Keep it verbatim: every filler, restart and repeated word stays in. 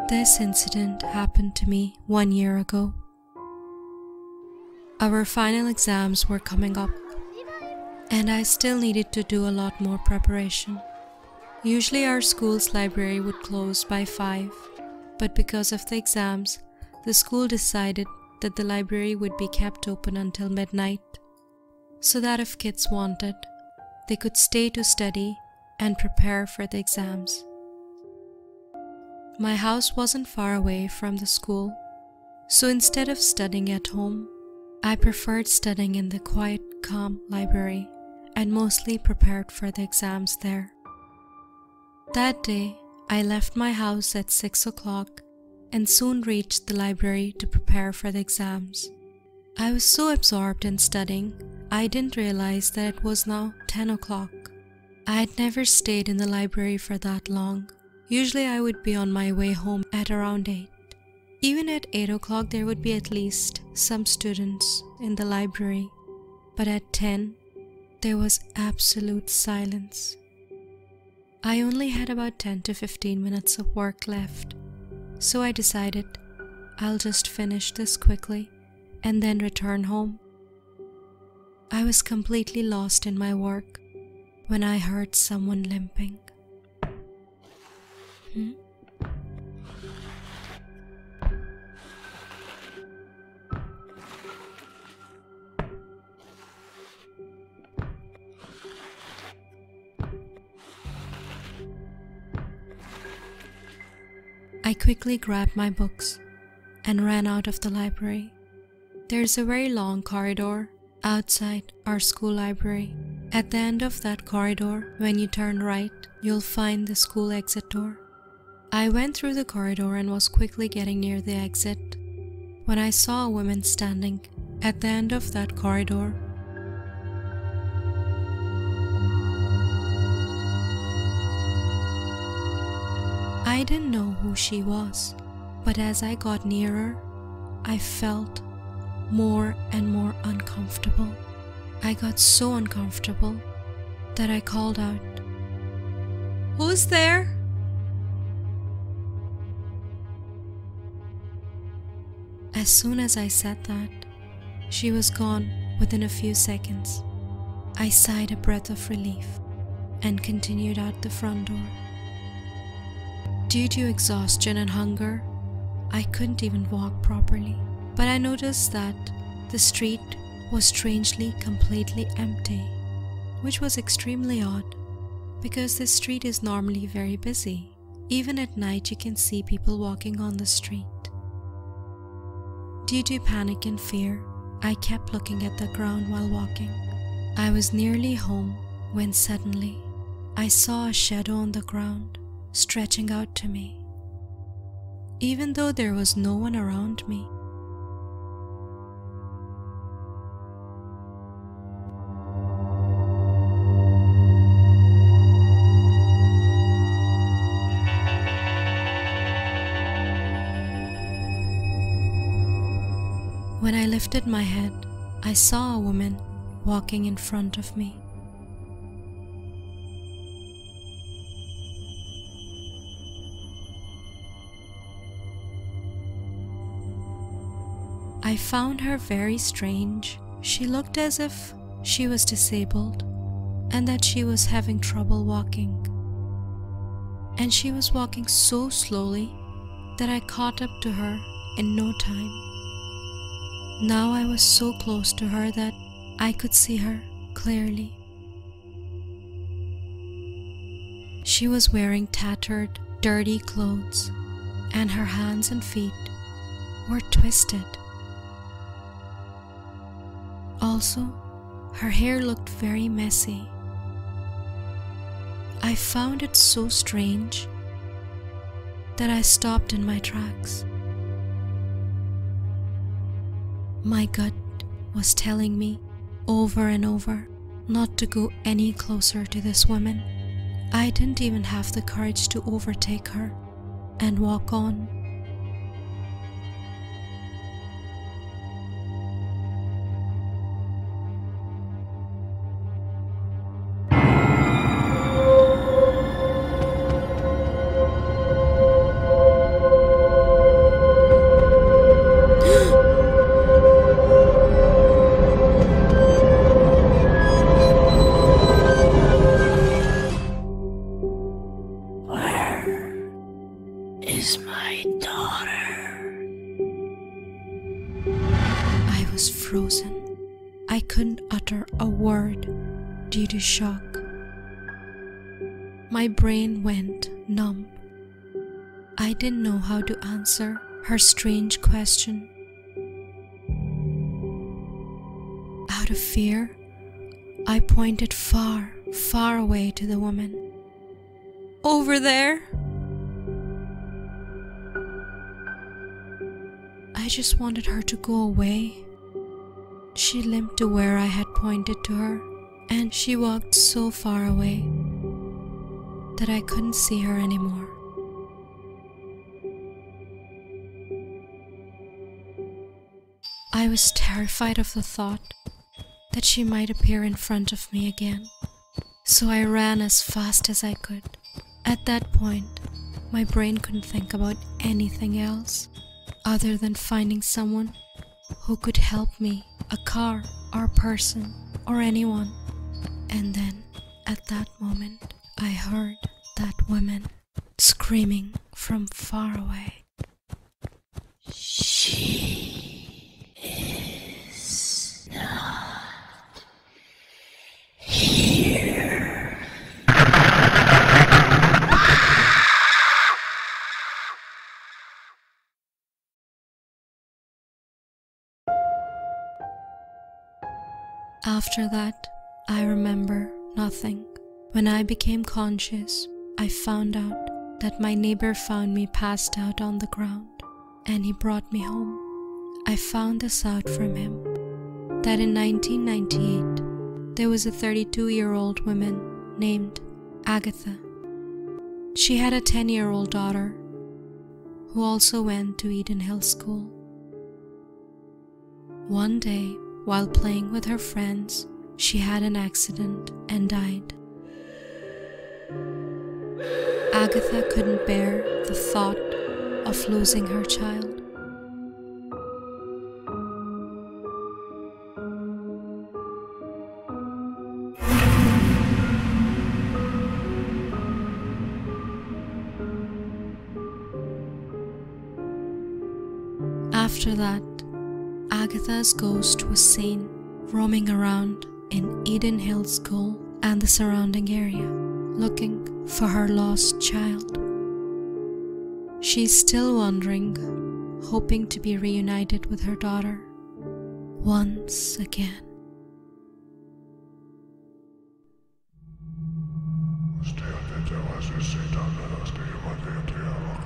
This incident happened to me one year ago. Our final exams were coming up, and I still needed to do a lot more preparation. Usually our school's library would close by five, but because of the exams, the school decided that the library would be kept open until midnight, so that if kids wanted, they could stay to study and prepare for the exams. My house wasn't far away from the school, so instead of studying at home, I preferred studying in the quiet, calm library and mostly prepared for the exams there. That day, I left my house at six o'clock and soon reached the library to prepare for the exams. I was so absorbed in studying, I didn't realize that it was now ten o'clock. I had never stayed in the library for that long. Usually I would be on my way home at around eight. Even at eight o'clock there would be at least some students in the library, but at ten there was absolute silence. I only had about ten to fifteen minutes of work left, so I decided I'll just finish this quickly and then return home. I was completely lost in my work when I heard someone limping. Hmm? I quickly grabbed my books and ran out of the library. There's a very long corridor outside our school library. At the end of that corridor, when you turn right, you'll find the school exit door. I went through the corridor and was quickly getting near the exit when I saw a woman standing at the end of that corridor. I didn't know who she was, but as I got nearer, I felt more and more uncomfortable. I got so uncomfortable that I called out, "Who's there?" As soon as I said that, she was gone within a few seconds. I sighed a breath of relief and continued out the front door. Due to exhaustion and hunger, I couldn't even walk properly, but I noticed that the street was strangely completely empty, which was extremely odd because this street is normally very busy. Even at night you can see people walking on the street. Due to panic and fear, I kept looking at the ground while walking. I was nearly home when suddenly I saw a shadow on the ground stretching out to me, even though there was no one around me. When I lifted my head, I saw a woman walking in front of me. I found her very strange. She looked as if she was disabled and that she was having trouble walking. And she was walking so slowly that I caught up to her in no time. Now I was so close to her that I could see her clearly. She was wearing tattered, dirty clothes, and her hands and feet were twisted. Also, her hair looked very messy. I found it so strange that I stopped in my tracks. My gut was telling me over and over not to go any closer to this woman. I didn't even have the courage to overtake her and walk on. is my daughter. I was frozen. I couldn't utter a word due to shock. My brain went numb. I didn't know how to answer her strange question. Out of fear, I pointed far, far away to the woman. Over there! I just wanted her to go away. She limped to where I had pointed to her, and she walked so far away that I couldn't see her anymore. I was terrified of the thought that she might appear in front of me again, so I ran as fast as I could. At that point, my brain couldn't think about anything else other than finding someone who could help me, a car or a person or anyone. And then, at that moment, I heard that woman screaming from far away. She is not here. After that, I remember nothing. When I became conscious, I found out that my neighbor found me passed out on the ground, and he brought me home. I found this out from him, that in nineteen ninety-eight, there was a thirty-two-year-old woman named Agatha. She had a ten-year-old daughter who also went to Eden Hill School. One day, while playing with her friends, she had an accident and died. Agatha couldn't bear the thought of losing her child. After that, Agatha's ghost was seen roaming around in Eden Hill School and the surrounding area, looking for her lost child. She's still wandering, hoping to be reunited with her daughter once again.